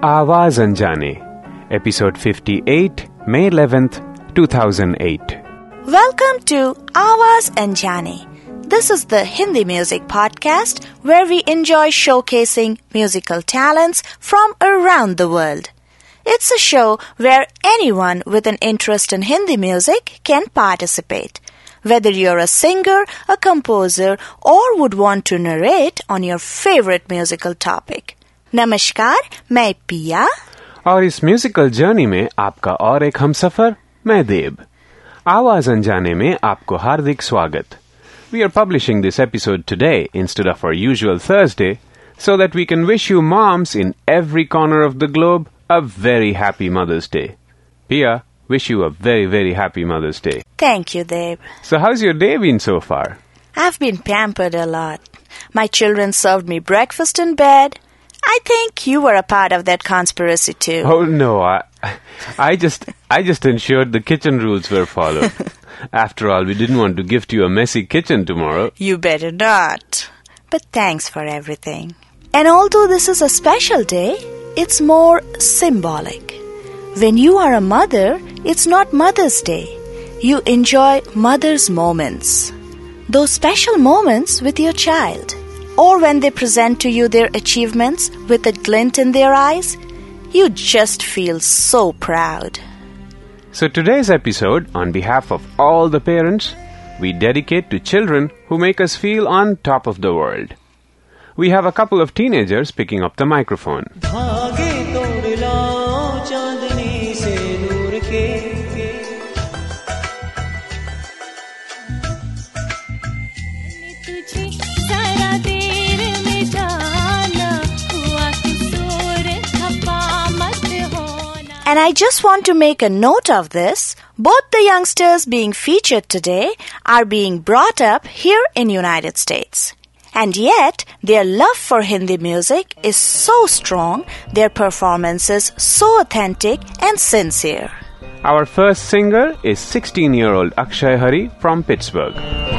आवाज अनजाने, episode 58, May 11th, 2008. Welcome to Awaaz Anjane. This is the Hindi music podcast where we enjoy showcasing musical talents from around the world. It's a show where anyone with an interest in Hindi music can participate. Whether you're a singer, a composer, or would want to narrate on your favorite musical topic. नमस्कार, मैं पिया और इस musical journey में आपका और एक हमसफर मैं देव। आवाज अनजाने में आपको हार्दिक स्वागत। We are publishing this episode today instead of our usual Thursday so that we can wish you moms in every corner of the globe a very happy Mother's Day. Pia, wish you a very, very happy Mother's Day. Thank you, Deb. So how's your day been so far? I've been pampered a lot. My children served me breakfast in bed. I think you were a part of that conspiracy too. Oh no, I just ensured the kitchen rules were followed. After all, we didn't want to gift you a messy kitchen tomorrow. You better not. But thanks for everything. And although this is a special day, it's more symbolic. When you are a mother, it's not Mother's Day. You enjoy mother's moments. Those special moments with your child. Or when they present to you their achievements with a glint in their eyes, you just feel so proud. So today's episode, on behalf of all the parents, we dedicate to children who make us feel on top of the world. We have a couple of teenagers picking up the microphone. And I just want to make a note of this. Both the youngsters being featured today are being brought up here in United States. And yet, their love for Hindi music is so strong, their performances so authentic and sincere. Our first singer is 16-year-old Akshay Hari from Pittsburgh.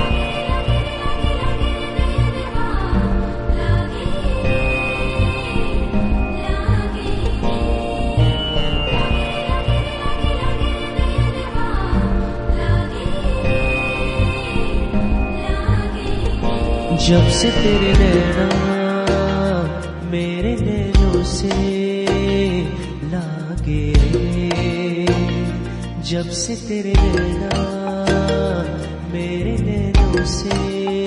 जब से तेरे नैना मेरे नैनों से लागे रे, जब से तेरे नैना मेरे नैनों से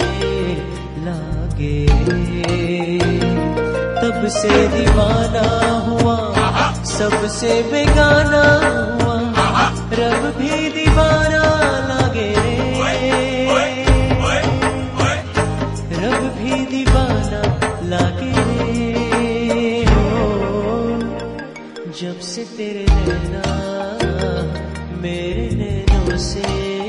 लागे रे, तब से दीवाना हुआ सबसे बेगाना हुआ, रब भी दीवाना लागे रे, दीवाना लागे रे, जब से तेरे नैना मेरे नैनों से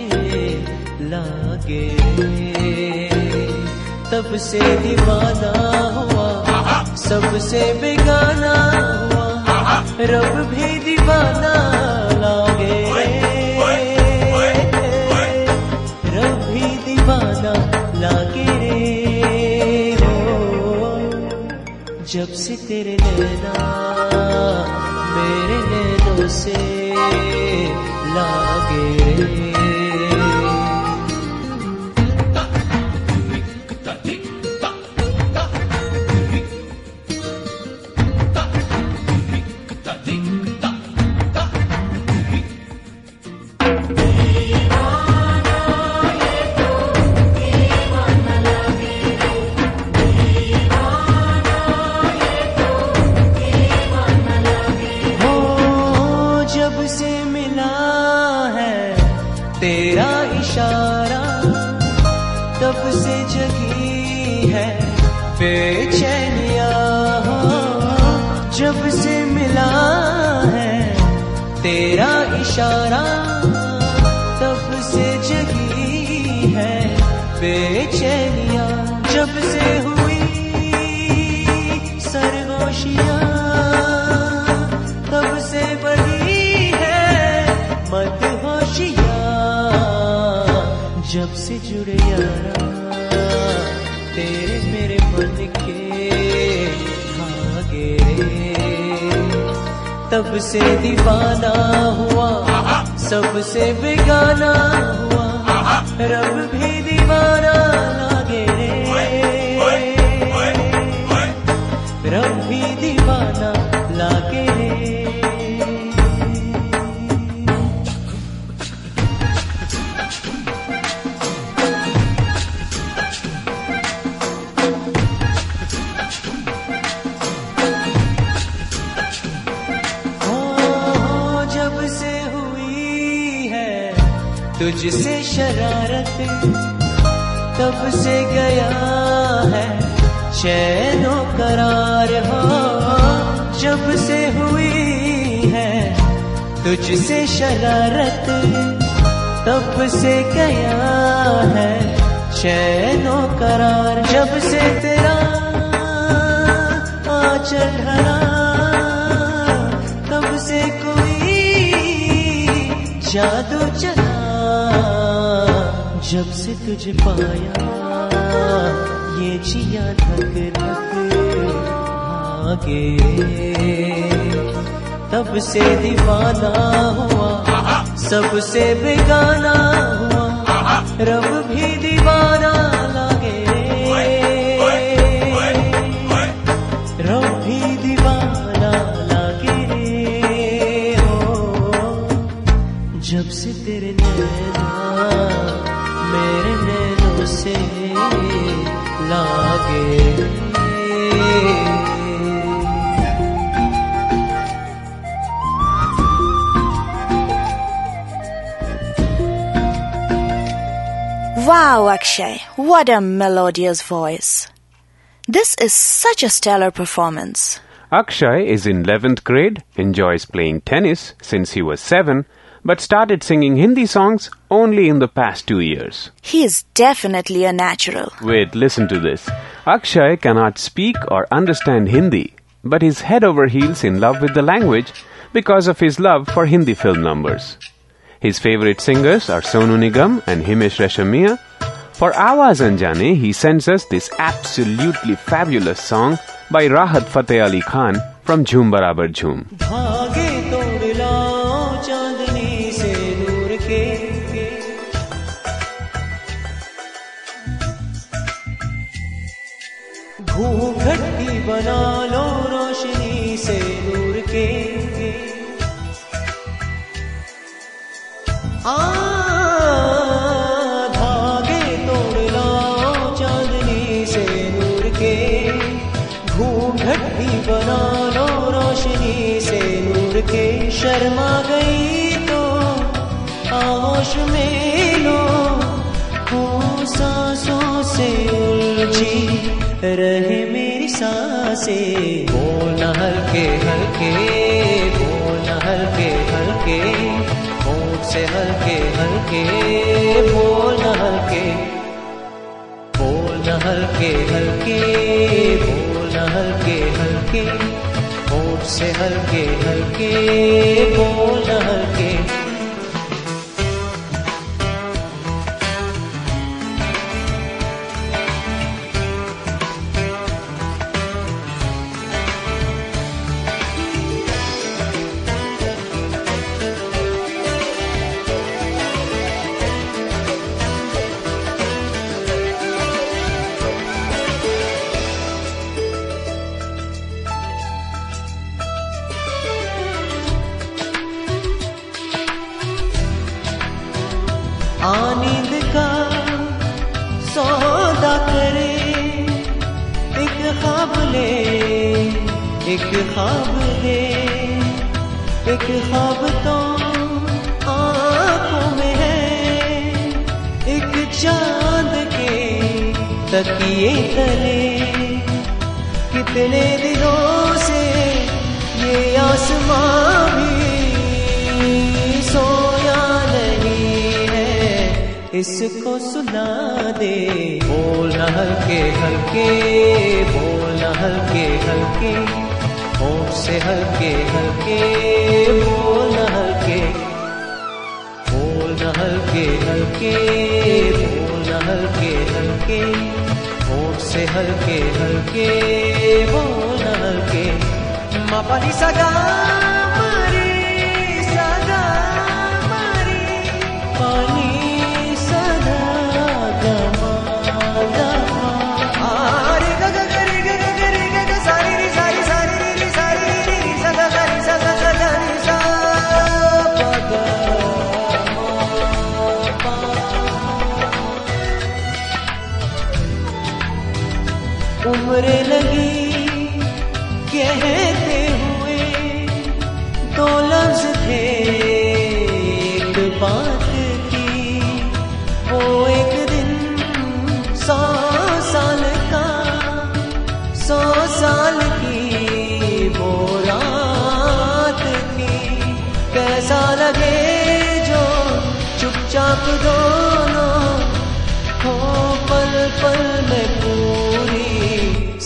लागे रे, तब से दीवाना हुआ सबसे बेगाना हुआ, रब भी दीवाना लागे रे, रब भी दीवाना लागे रे, जब से तेरे नैना मेरे नैनों से लागे रे। तेरा इशारा तब से जगी है बेचैनिया, जब से मिला है तेरा इशारा तब से जगी है बेचैनिया, जब से हुई सरगोशियां तब से बढ़ी है मदहोशियां, जब से जुड़े यारा तेरे मेरे मन के धागे रे, तब से दीवाना हुआ, सबसे बेगाना हुआ, रब भी दीवाना लागे रे, रब भी दीवाना लागे रे। तुझसे शरारत तब से गया है चैनो करार हो, जब से हुई है तुझसे शरारत तब से गया है चैनो करार, जब से तेरा आंचल ढला तब से कोई जादू चला, जब से तुझे पाया ये जिया धक धक भागे, तब से दीवाना हुआ, सबसे बेगाना हुआ, रब भी दीवाना लागे, रब भी दीवाना लागे हो, जब से तेरे नैना मेरे नैनों से लागे। Wow, Akshay, what a melodious voice. This is such a stellar performance. Akshay is in 11th grade, enjoys playing tennis since he was 7, but started singing Hindi songs only in the past 2 years. He is definitely a natural. Wait, listen to this. Akshay cannot speak or understand Hindi, but he's head over heels in love with the language because of his love for Hindi film numbers. His favorite singers are Sonu Nigam and Himesh Reshammiya. For Awaaz Anjane, he sends us this absolutely fabulous song by Rahat Fateh Ali Khan from Jhoom Barabar Jhoom. घूंघटी बना लो रोशनी से नूर के, धागे तोड़ लाओ चांदनी से नूर के, घूंघटी बना लो रोशनी से नूर के, शर्मा गई तो आगोश में लो, हो सांसों से उलझी रहे मेरी सांसें, बोलना हल्के हल्के, बोलना हल्के हल्के, होंठ से हल्के हल्के, बोलना हल्के, बोलना हल्के हल्के, बोलना हल्के हल्के, होंठ से हल्के हल्के, बोलना हल्के। आनींद का सौदा करे, एक ख्वाब ले, एक ख्वाब दे, एक ख्वाब तो आँखों में है, एक चांद के तकिए तले, कितने दिनों से ये आसमां भी सोया नहीं है, इसको सुना दे, बोलना हल्के हल्के, बोलना हल्के हल्के, होंठ से हल्के हल्के, बोलना हल्के, बोलना हल्के हल्के, बोलना हल्के हल्के, होंठ से हल्के हल्के, बोलना हल्के, मा पा नी सा गा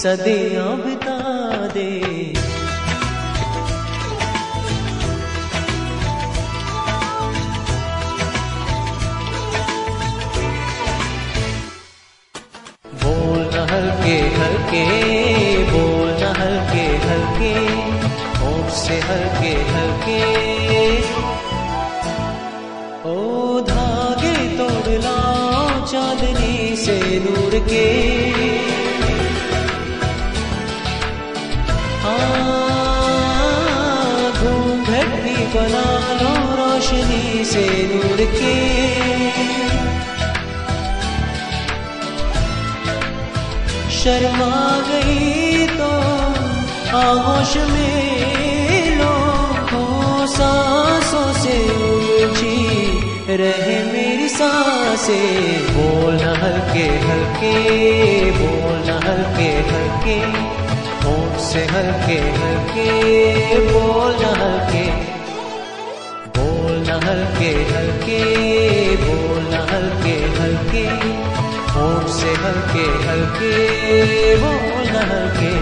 सदियां बिता दे। बोलना हल्के हल्के, बोलना हल्के हल्के, होठ से हल्के हल्के, ओ धागे तोड़ लाओ चांदनी से नूर के। घूंघट भी बना लो रोशनी से नूर के। शर्मा गई तो आगोश में लो, सांसों से ऊंची रहे मेरी सांसें। बोलना हल्के हल्के, बोलना हल्के हल्के, होठ से हल्के हल्के, बोलना हल्के, बोलना हल्के हल्के, बोलना हल्के हल्के, होठ से हल्के हल्के, बोलना हल्के।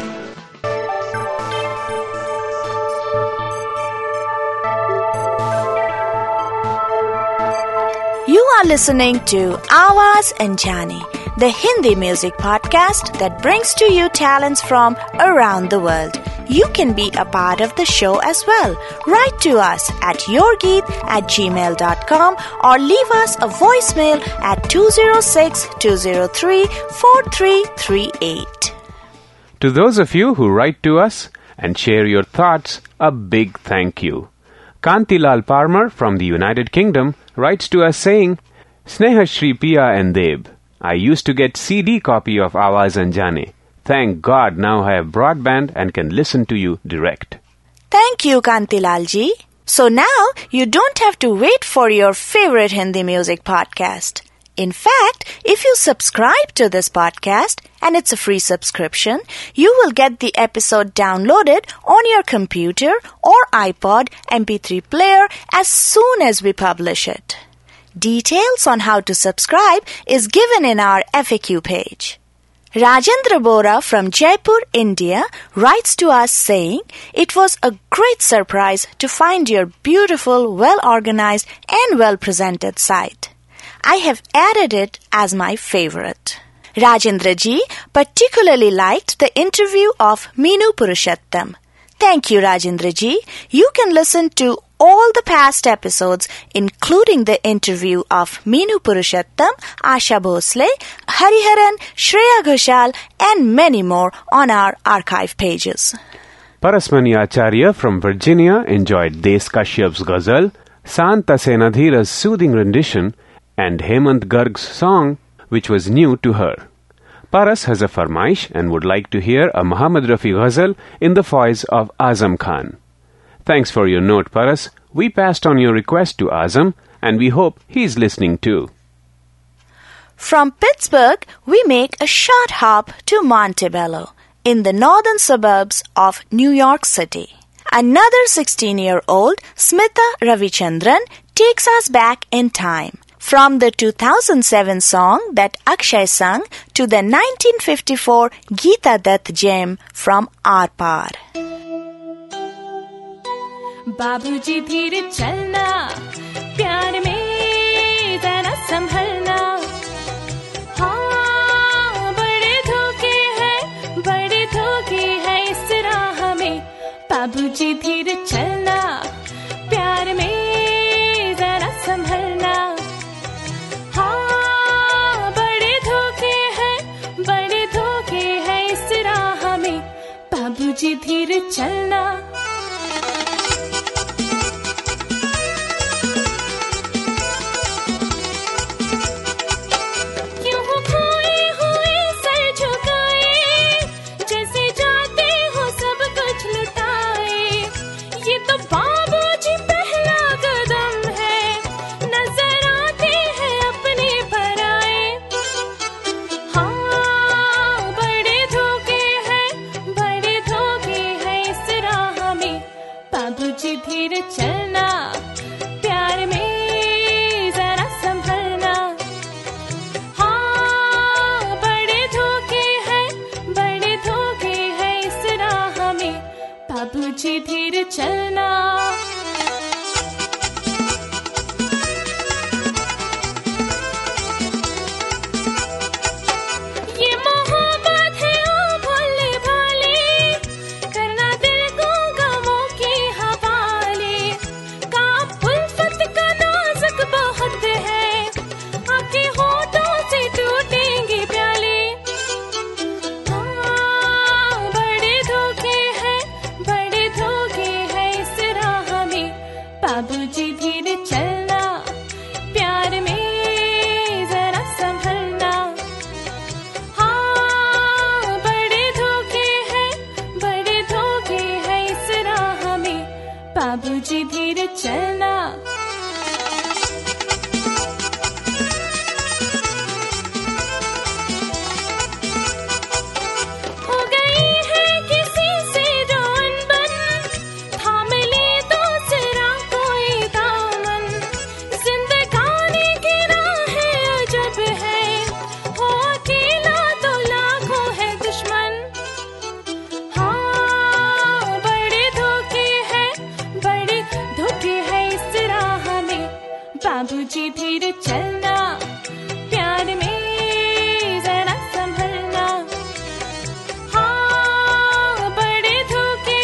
You are listening to Awaaz Anjani, the Hindi music podcast that brings to you talents from around the world. You can be a part of the show as well. Write to us at yourgeet@gmail.com or leave us a voicemail at 206-203-4338. To those of you who write to us and share your thoughts, a big thank you. Kantilal Parmar from the United Kingdom writes to us saying, Sneha Shri Piya and Deb, I used to get CD copy of Awaaz Anjane. Thank God now I have broadband and can listen to you direct. Thank you, Kantilal ji. So now you don't have to wait for your favorite Hindi music podcast. In fact, if you subscribe to this podcast, and it's a free subscription, you will get the episode downloaded on your computer or iPod MP3 player as soon as we publish it. Details on how to subscribe is given in our FAQ page. Rajendra Bora from Jaipur, India writes to us saying, it was a great surprise to find your beautiful, well-organized and well-presented site. I have added it as my favorite. Rajendra ji particularly liked the interview of Meenu Purushottam. Thank you, Rajendra ji. You can listen to all the past episodes, including the interview of Meenu Purushottam, Asha Bhosle, Hariharan, Shreya Ghoshal, and many more on our archive pages. Parasmani Acharya from Virginia enjoyed Des Kashyap's ghazal, Sant Senadhira's soothing rendition, and Hemant Garg's song, which was new to her. Paras has a farmaish and would like to hear a Muhammad Rafi ghazal in the voice of Azam Khan. Thanks for your note, Paras. We passed on your request to Azam, and we hope he's listening too. From Pittsburgh, we make a short hop to Montebello, in the northern suburbs of New York City. Another 16-year-old, Smita Ravichandran, takes us back in time. From the 2007 song that Akshay sung to the 1954 Geeta Dutt gem from Aar Paar. बाबूजी धीरे चलना, प्यार में जरा संभलना, हाँ बड़े धोखे हैं इस राह में। बाबूजी धीरे चलना, प्यार में जरा संभलना, हाँ बड़े धोखे हैं इस राह में। बाबूजी धीरे चलना। धीरे चलना, प्यार में जरा संभलना, हाँ बड़े धोखे हैं धीरे चलना बाबूजी धीरे चलना प्यार में जरा संभलना हाँ बड़े धोखे हैं इस राह में बाबूजी धीरे चलना बाबूजी धीरे चलना प्यार में जरा संभलना हाँ बड़े धोखे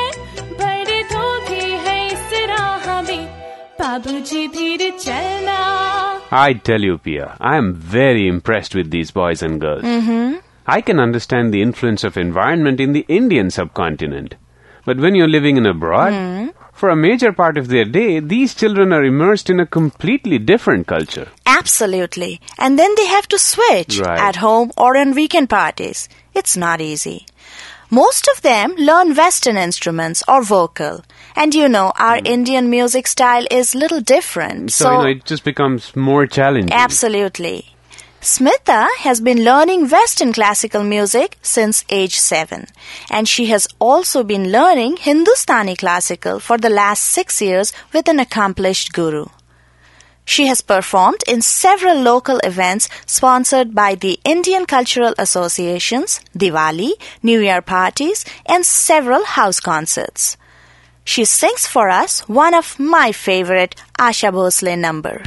हैं इस राह में बाबूजी धीरे चलना I tell you, Pia, I am very impressed with these boys and girls. I can understand the influence of environment in the Indian subcontinent. But when you're living in abroad, for a major part of their day, these children are immersed in a completely different culture. Absolutely. And then they have to switch at home or on weekend parties. It's not easy. Most of them learn Western instruments or vocal. And you know, our Indian music style is little different. So it just becomes more challenging. Absolutely. Smita has been learning Western classical music since age 7. And she has also been learning Hindustani classical for the last 6 years with an accomplished guru. She has performed in several local events sponsored by the Indian Cultural Associations, Diwali, New Year parties, and several house concerts. She sings for us one of my favorite Asha Bhosle number.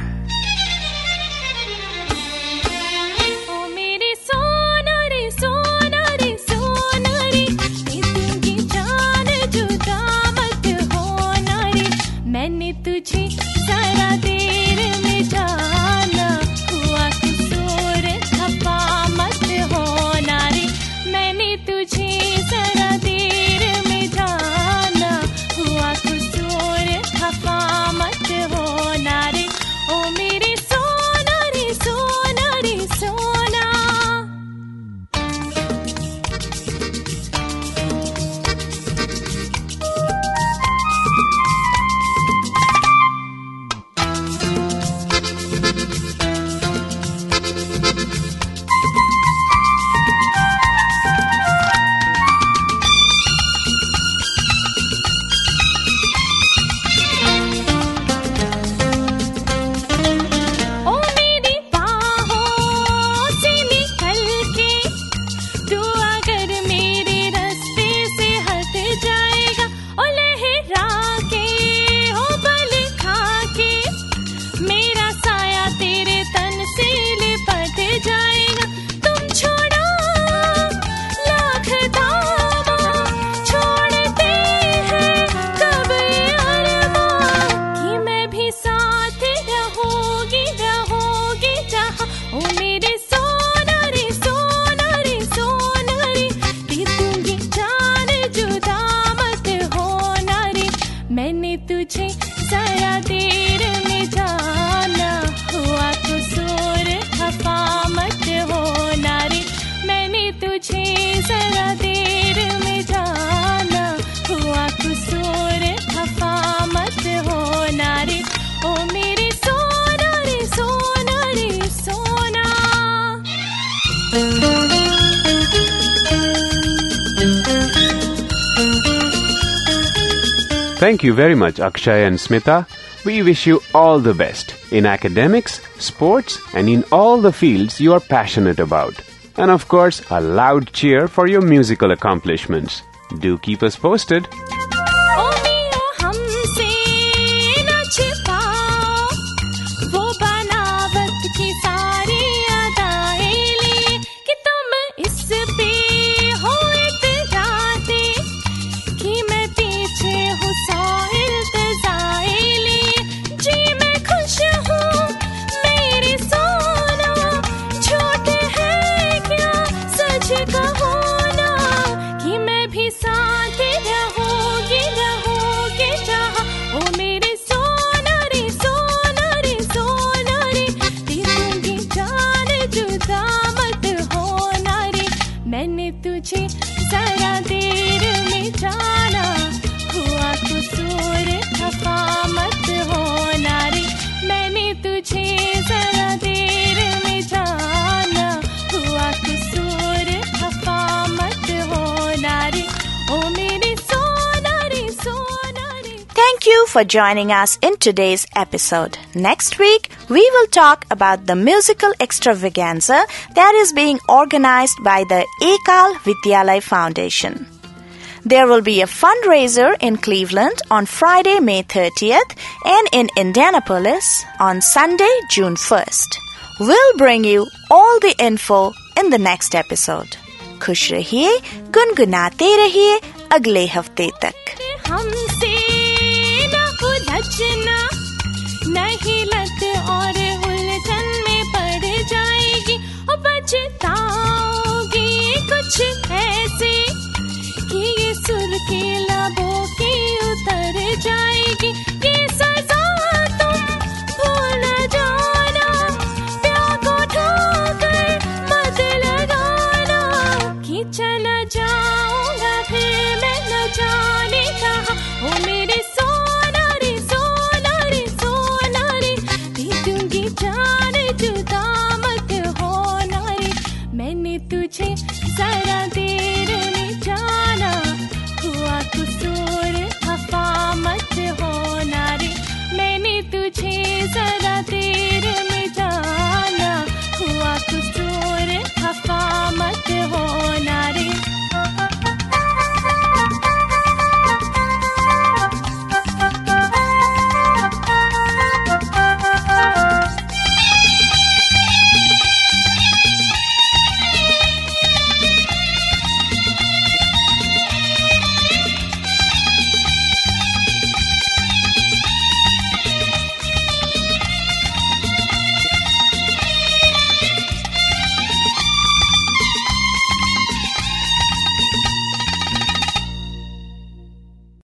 Thank you very much, Akshay and Smita. We wish you all the best in academics, sports, and in all the fields you are passionate about. And of course, a loud cheer for your musical accomplishments. Do keep us posted. Oh, Thank you for joining us in today's episode. Next week, we will talk about the musical extravaganza that is being organized by the Ekal Vidyalay Foundation. There will be a fundraiser in Cleveland on Friday, May 30th and in Indianapolis on Sunday, June 1st. We'll bring you all the info in the next episode. खुश रहिए, गुनगुनाते रहिए अगले हफ्ते तक। हमसे न उलझना, नहीं लत और उलझन में पड़ जाएगी, और पछताओगी कुछ ऐसे कि ये सुर के लबों की